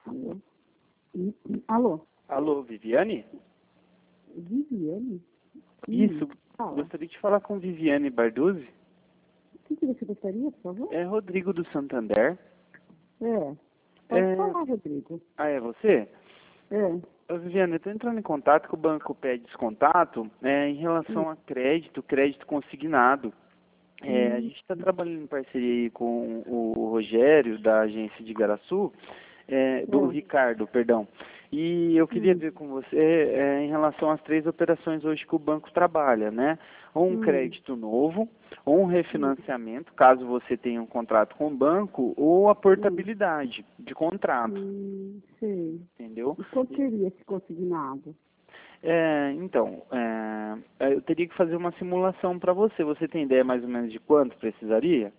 Alô? Alô? Alô, Viviane? Viviane? Isso, Fala. gostaria de falar com Viviane Barduzzi. O que você gostaria, por favor? É Rodrigo do Santander. Pode falar, Rodrigo. Ah, é você? É. Ô, Viviane, eu estou entrando em contato com o banco pede descontato em relação a crédito consignado. A gente está trabalhando em parceria aí com o Rogério, da agência de Igaraçu, do Ricardo, perdão. E eu queria ver com você em relação às 3 operações hoje que o banco trabalha, né? Ou um crédito novo, ou um refinanciamento, caso você tenha um contrato com o banco, ou a portabilidade de contrato, Sei. entendeu? E qual seria esse consignado? Então, eu teria que fazer uma simulação para você. Você tem ideia mais ou menos de quanto precisaria?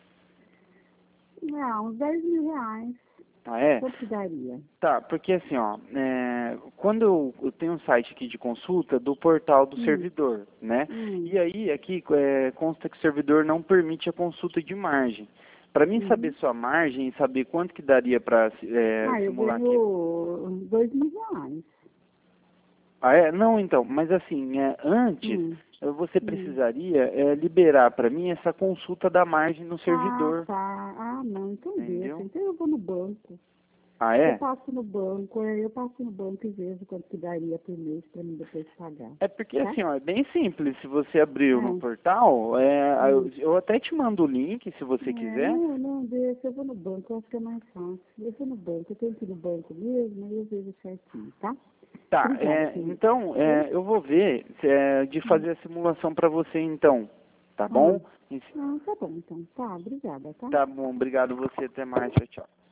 Uns 10 mil reais. Ah, é? Quanto que daria? Tá, porque assim, ó, quando eu tenho um site aqui de consulta do portal do servidor, né? E aí, aqui consta que o servidor não permite a consulta de margem. Para mim saber sua margem e saber quanto que daria para Eu simular aqui. ganho 2 mil reais. Ah, é? Não, então, mas assim, antes você precisaria liberar para mim essa consulta da margem no servidor, Tá. Não, então deixa. entendeu? Então eu vou no banco. Ah, Eu é? passo no banco, e vejo quanto que daria por mês para mim depois pagar. É porque Tá? assim, ó, é bem simples. Se você abriu no portal, eu até te mando o link, se você quiser. Não, deixa, eu vou no banco, eu acho que é mais fácil. Eu vou no banco, eu tenho que ir no banco mesmo, aí eu vejo certinho, tá? Tá, Obrigada, querida. então, eu vou ver de fazer a simulação para você, então. Tá bom? Tá bom, então. Tá, obrigada, tá? Tá bom, obrigado você, até mais, tchau, tchau.